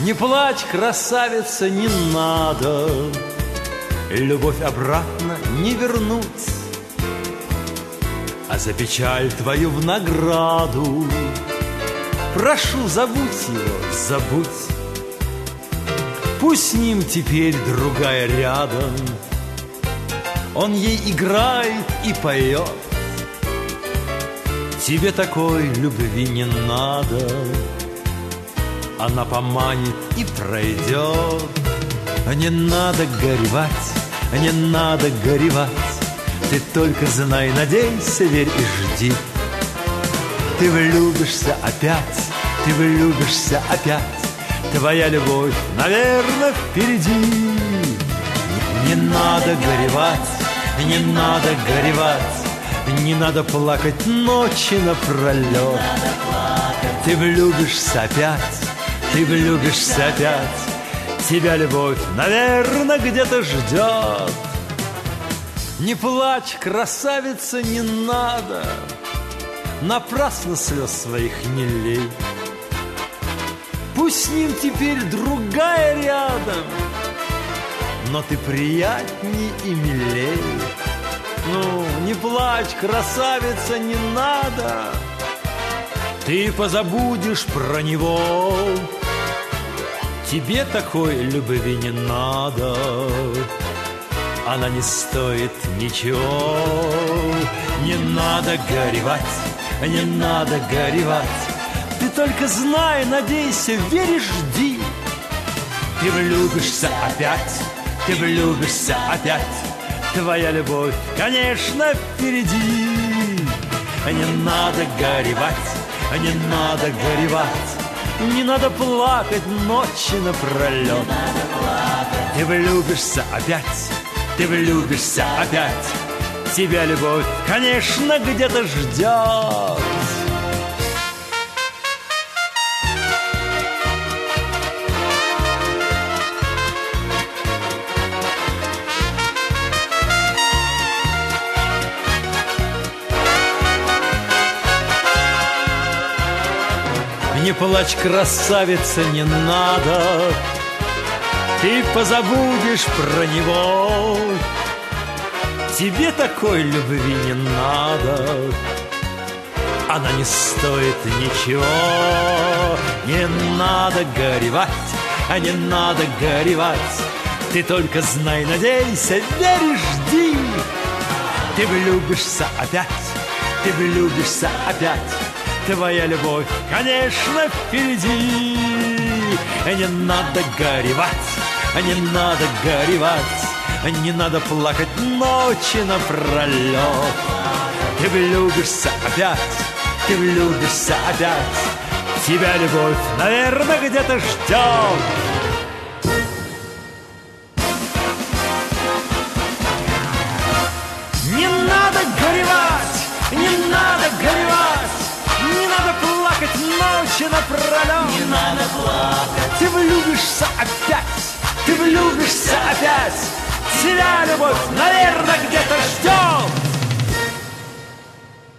Не плачь, красавица, не надо, любовь обратно не вернуть, а за печаль твою в награду прошу, забудь его, забудь. Пусть с ним теперь другая рядом, он ей играет и поет. Тебе такой любви не надо, она поманит и пройдет. Не надо горевать, не надо горевать, ты только знай, надейся, верь и жди. Ты влюбишься опять, ты влюбишься опять, твоя любовь, наверное, впереди. Не надо горевать, не надо горевать, не надо плакать ночи напролет. Ты влюбишься опять, ты влюбишься опять, тебя любовь, наверное, где-то ждет. Не плачь, красавица, не надо, напрасно слез своих не лей. Пусть с ним теперь другая рядом, но ты приятней и милей. Ну, не плачь, красавица, не надо, ты позабудешь про него. Тебе такой любви не надо, она не стоит ничего. Не надо горевать, не надо горевать, ты только знай, надейся, верь и жди. Ты влюбишься опять, ты влюбишься опять, твоя любовь, конечно, впереди. Не надо горевать, не надо горевать, не надо плакать ночи напролет. Ты влюбишься опять, ты влюбишься опять, тебя любовь, конечно, где-то ждет. Не плачь, красавица, не надо, ты позабудешь про него. Тебе такой любви не надо, она не стоит ничего. Не надо горевать, а не надо горевать, ты только знай, надейся, верь и жди. Ты влюбишься опять, ты влюбишься опять, твоя любовь, конечно, впереди. Не надо горевать, не надо горевать, не надо плакать ночи напролет. Ты влюбишься опять, ты влюбишься опять, тебя любовь, наверное, где-то ждет. Не надо горевать, не надо горевать, не надо плакать ночи напролет. Не надо плакать. Ты влюбишься опять, ты влюбишься опять, тебя любовь, наверное, где-то ждет.